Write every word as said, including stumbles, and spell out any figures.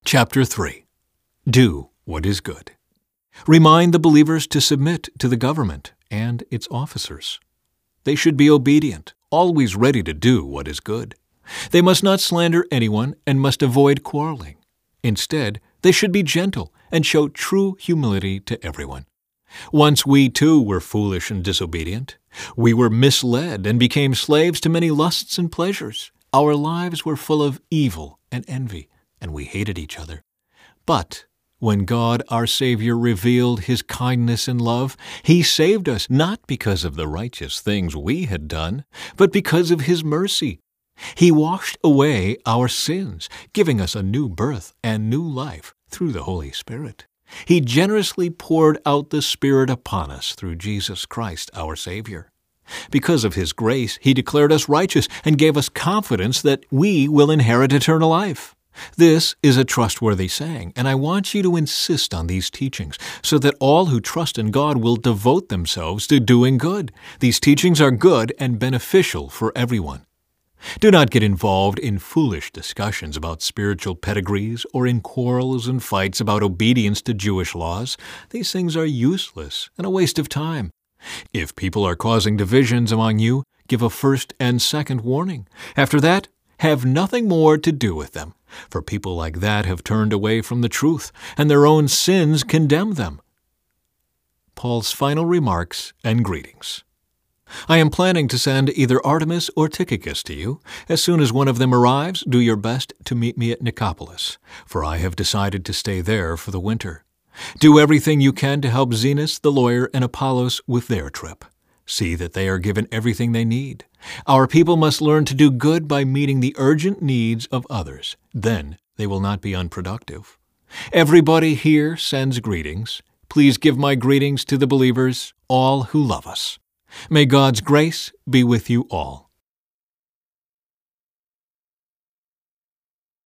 Chapter three. Do what is good. Remind the believers to submit to the government and its officers. They should be obedient, always ready to do what is good. They must not slander anyone and must avoid quarreling. Instead, they should be gentle and show true humility to everyone. Once we too were foolish and disobedient. We were misled and became slaves to many lusts and pleasures. Our lives were full of evil and envy, and we hated each other. But when God our Savior revealed His kindness and love, He saved us not because of the righteous things we had done, but because of His mercy. He washed away our sins, giving us a new birth and new life through the Holy Spirit. He generously poured out the Spirit upon us through Jesus Christ our Savior. Because of His grace, He declared us righteous and gave us confidence that we will inherit eternal life. This is a trustworthy saying, and I want you to insist on these teachings so that all who trust in God will devote themselves to doing good. These teachings are good and beneficial for everyone. Do not get involved in foolish discussions about spiritual pedigrees or in quarrels and fights about obedience to Jewish laws. These things are useless and a waste of time. If people are causing divisions among you, give a first and second warning. After that, have nothing more to do with them, for people like that have turned away from the truth, and their own sins condemn them. Paul's final remarks and greetings. I am planning to send either Artemas or Tychicus to you. As soon as one of them arrives, do your best to meet me at Nicopolis, for I have decided to stay there for the winter. Do everything you can to help Zenas the lawyer and Apollos with their trip. See that they are given everything they need. Our people must learn to do good by meeting the urgent needs of others. Then they will not be unproductive. Everybody here sends greetings. Please give my greetings to the believers, all who love us. May God's grace be with you all.